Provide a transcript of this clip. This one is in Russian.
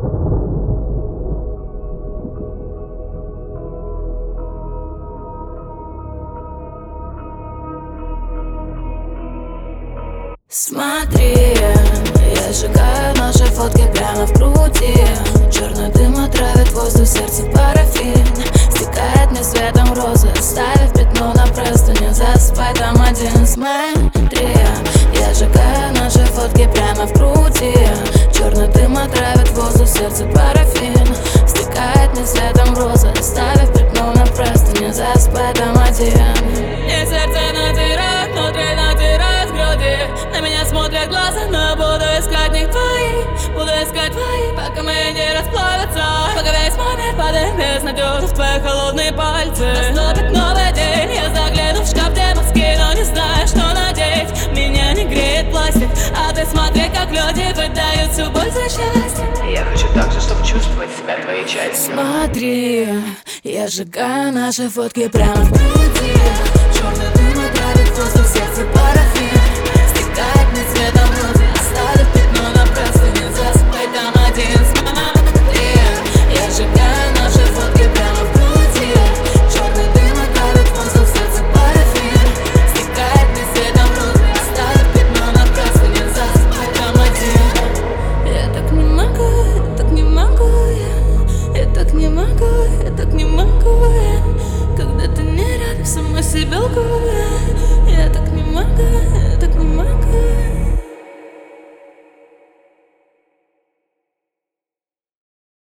Смотри, я сжигаю наши фотки прямо в груди. Черный дым отравит воздух, сердце парафин. Стекает мне светом розы, оставив пятно на простыне. Засыпай там один. Смотри, я сжигаю наши фотки прямо в груди. Черный дым отравит воздух, сердце парафин. Стекает мне светом розы, оставив пятно на простыне. Засыпай там один. Мне сердце натирает, внутри натирает груди. На меня смотрят глаза, но буду искать них твои. Буду искать твои, пока мои не расплавятся. Пока весь мой мир падает безнадежно в твои холодные пальцы. Наступит новый день, я загляну в шкаф, где мозги, но не знаю, что надеть. Меня не греет пластик, а ты смотри, как люди выдают всю боль за счастье. Я хочу так же, чтобы чувствовать себя твоей частью. Смотри, я сжигаю наши фотки прямо в груди. Черный дым отравит воздух, сердце парафин. Стекает мне цветом розы, оставит пятно на простыне. Засыпай там один. Смотри, я сжигаю наши фотки прямо в груди. Черный дым отравит воздух, сердце парафин. Стекает мне цветом розы, оставит пятно на простыне. Засыпай там один. Я так не могу, я так не могу, я так не могу, я так не могу, когда ты не рядом, сама себя лгу.